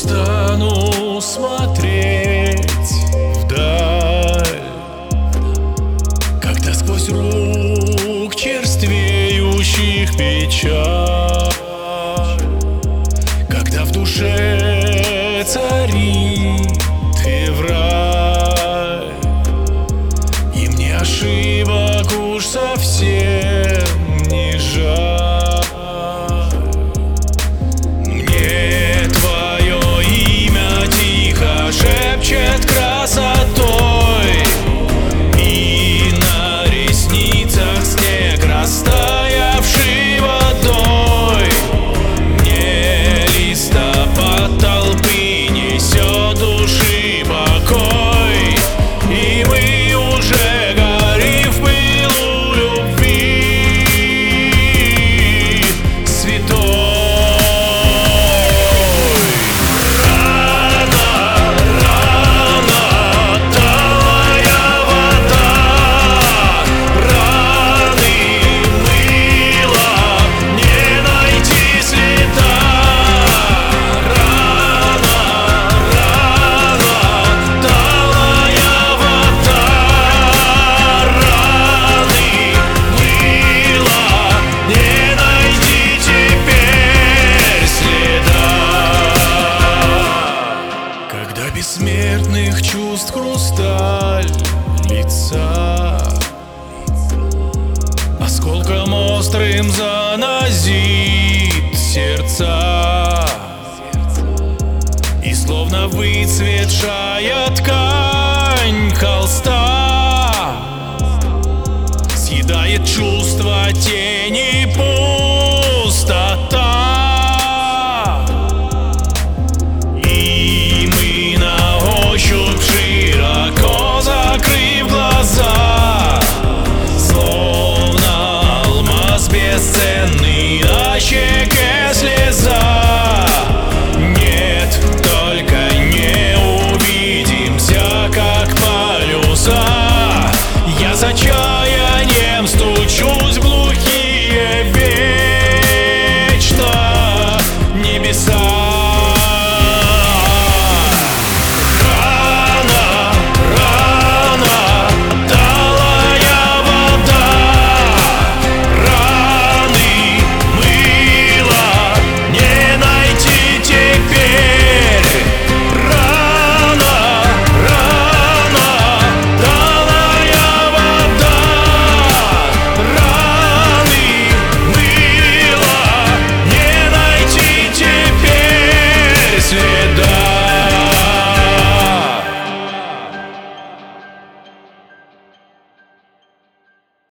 устану смотреть вдаль, когда сквозь рук черствеющих печаль, когда в душе царит февраль, и мне ошибок уж совсем не жаль. Шепчет красотой, и на ресницах снег, растаявший водой. Мне листопад толпы несет души покой, и мы уже горим в пылу любви святой. Бессмертных чувств хрусталь лица осколком острым занозит сердца, и словно выцветшая ткань холста съедает чувства тени.